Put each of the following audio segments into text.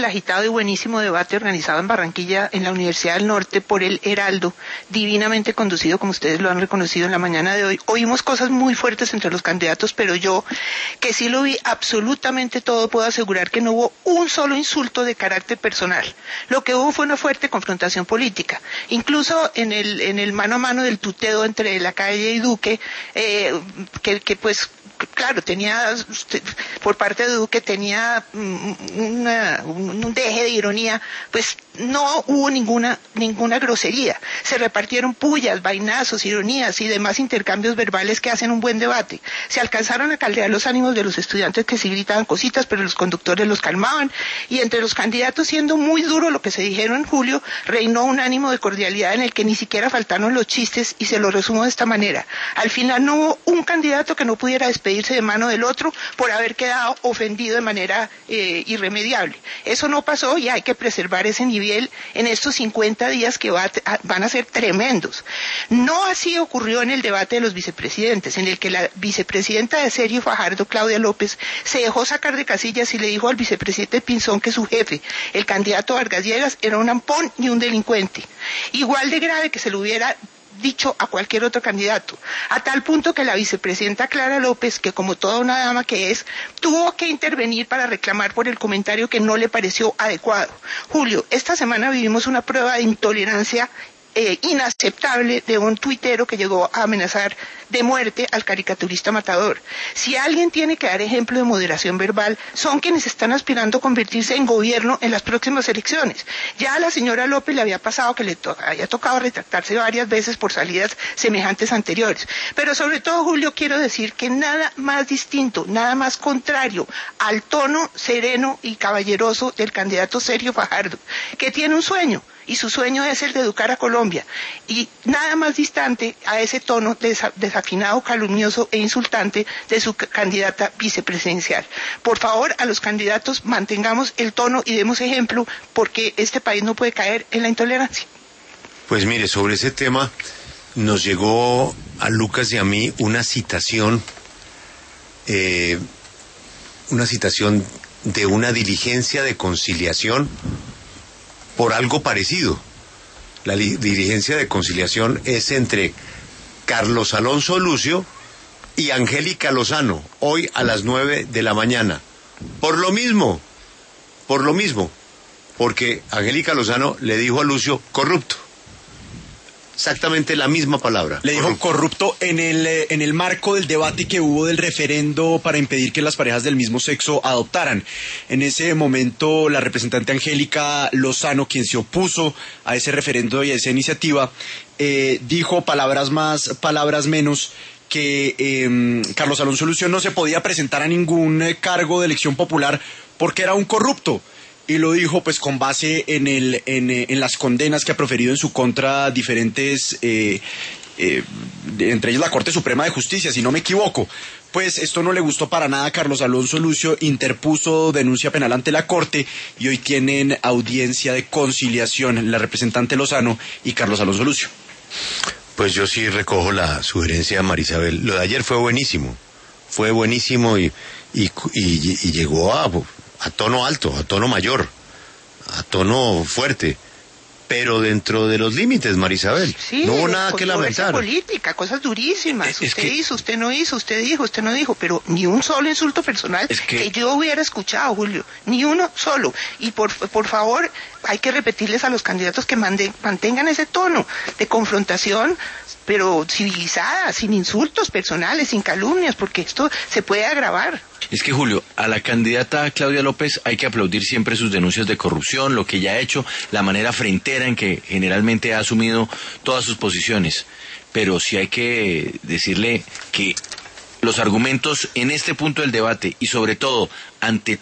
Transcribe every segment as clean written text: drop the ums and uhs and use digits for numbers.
el agitado y buenísimo debate organizado en Barranquilla, en la Universidad del Norte, por el Heraldo, divinamente conducido, como ustedes lo han reconocido en la mañana de hoy. Oímos cosas muy fuertes entre los candidatos, pero yo, que sí lo vi absolutamente todo, puedo asegurar que no hubo un solo insulto de carácter personal. Lo que hubo fue una fuerte confrontación política. Incluso en el mano a mano del tuteo entre Lacalle y Duque, que pues, claro, por parte de Duque tenía un deje de ironía, pues no hubo ninguna grosería. Se repartieron pullas, vainazos, ironías y demás intercambios verbales que hacen un buen debate. Se alcanzaron a caldear los ánimos de los estudiantes que sí gritaban cositas, pero los conductores los calmaban, y entre los candidatos, siendo muy duro lo que se dijeron en julio, reinó un ánimo de cordialidad en el que ni siquiera faltaron los chistes, y se lo resumo de esta manera: al final no hubo un candidato que no pudiera despedirse de mano del otro por haber quedado ofendido de manera irremediable. Eso no pasó, y hay que preservar ese nivel en estos 50 días que van a ser tremendos. No así ocurrió en el debate de los vicepresidentes, en el que la vicepresidenta de Sergio Fajardo, Claudia López, se dejó sacar de casillas y le dijo al vicepresidente Pinzón que su jefe, el candidato Vargas Lleras, era un ampón y un delincuente. Igual de grave que se lo hubiera dicho a cualquier otro candidato, a tal punto que la vicepresidenta Clara López, que como toda una dama que es, tuvo que intervenir para reclamar por el comentario que no le pareció adecuado. Julio, esta semana vivimos una prueba de intolerancia inaceptable de un tuitero que llegó a amenazar de muerte al caricaturista Matador. Si alguien tiene que dar ejemplo de moderación verbal, son quienes están aspirando a convertirse en gobierno en las próximas elecciones. Ya a la señora López le había pasado que le había tocado retractarse varias veces por salidas semejantes anteriores. Pero sobre todo, Julio, quiero decir que nada más distinto, nada más contrario al tono sereno y caballeroso del candidato Sergio Fajardo, que tiene un sueño, y su sueño es el de educar a Colombia, y nada más distante a ese tono desafinado, calumnioso e insultante de su candidata vicepresidencial. Por favor, a los candidatos mantengamos el tono y demos ejemplo, porque este país no puede caer en la intolerancia. Pues mire, sobre ese tema nos llegó a Lucas y a mí una citación de una diligencia de conciliación por algo parecido. La diligencia de conciliación es entre Carlos Alonso Lucio y Angélica Lozano, hoy a las 9 de la mañana. Por lo mismo, porque Angélica Lozano le dijo a Lucio corrupto. Exactamente la misma palabra. Le dijo corrupto en el marco del debate que hubo del referendo para impedir que las parejas del mismo sexo adoptaran. En ese momento, la representante Angélica Lozano, quien se opuso a ese referendo y a esa iniciativa, dijo palabras más, palabras menos, que Carlos Alonso Lucio no se podía presentar a ningún cargo de elección popular porque era un corrupto. Y lo dijo pues con base en las condenas que ha proferido en su contra diferentes, entre ellos la Corte Suprema de Justicia, si no me equivoco. Pues esto no le gustó para nada a Carlos Alonso Lucio, interpuso denuncia penal ante la Corte y hoy tienen audiencia de conciliación la representante Lozano y Carlos Alonso Lucio. Pues yo sí recojo la sugerencia de Marisabel. Lo de ayer fue buenísimo y llegó a tono alto, a tono mayor, a tono fuerte, pero dentro de los límites, Marisabel. Sí, no hubo nada que lamentar. Política, cosas durísimas. Usted hizo, usted no hizo, usted dijo, usted no dijo, pero ni un solo insulto personal que yo hubiera escuchado, Julio, ni uno solo. Y por favor, hay que repetirles a los candidatos que mantengan ese tono de confrontación, pero civilizada, sin insultos personales, sin calumnias, porque esto se puede agravar. Es que, Julio, a la candidata Claudia López hay que aplaudir siempre sus denuncias de corrupción, lo que ella ha hecho, la manera frentera en que generalmente ha asumido todas sus posiciones. Pero sí hay que decirle que los argumentos en este punto del debate y sobre todo ante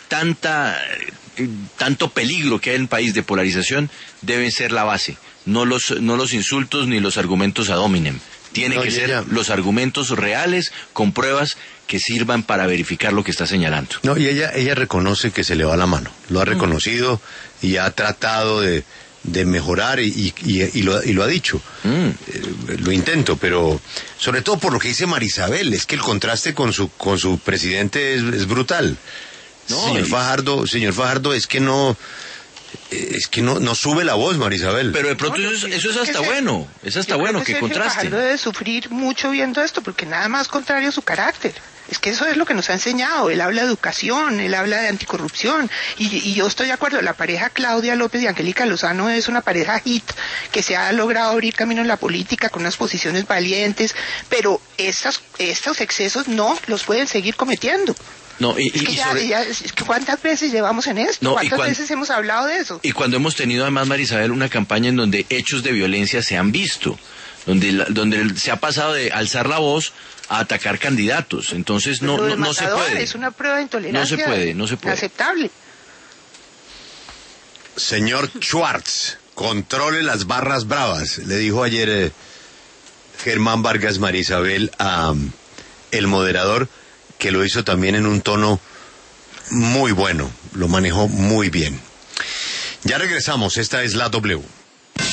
tanto peligro que hay en el país de polarización deben ser la base, no los insultos ni los argumentos ad hominem. Tienen que ser los argumentos reales con pruebas que sirvan para verificar lo que está señalando. No, y ella reconoce que se le va la mano, lo ha reconocido y ha tratado de mejorar y lo ha dicho. Lo intento, pero sobre todo por lo que dice Marisabel, es que el contraste con su presidente es brutal. ¿no? Señor Fajardo, es que no sube la voz, María Isabel. Pero de pronto eso es hasta bueno, que contraste. Fajardo debe sufrir mucho viendo esto, porque nada más contrario a su carácter. Es que eso es lo que nos ha enseñado. Él habla de educación, él habla de anticorrupción. Y yo estoy de acuerdo, la pareja Claudia López y Angélica Lozano es una pareja hit que se ha logrado abrir camino en la política con unas posiciones valientes, pero estos excesos no los pueden seguir cometiendo. No, ¿cuántas veces llevamos en esto? No, ¿Cuántas veces hemos hablado de eso? Y cuando hemos tenido además, María Isabel, una campaña en donde hechos de violencia se han visto, donde se ha pasado de alzar la voz a atacar candidatos, entonces no se puede. Es una prueba de intolerancia. No se puede. Aceptable. Señor Schwartz, controle las barras bravas, le dijo ayer Germán Vargas María Isabel a el moderador, que lo hizo también en un tono muy bueno, lo manejó muy bien. Ya regresamos, esta es la W.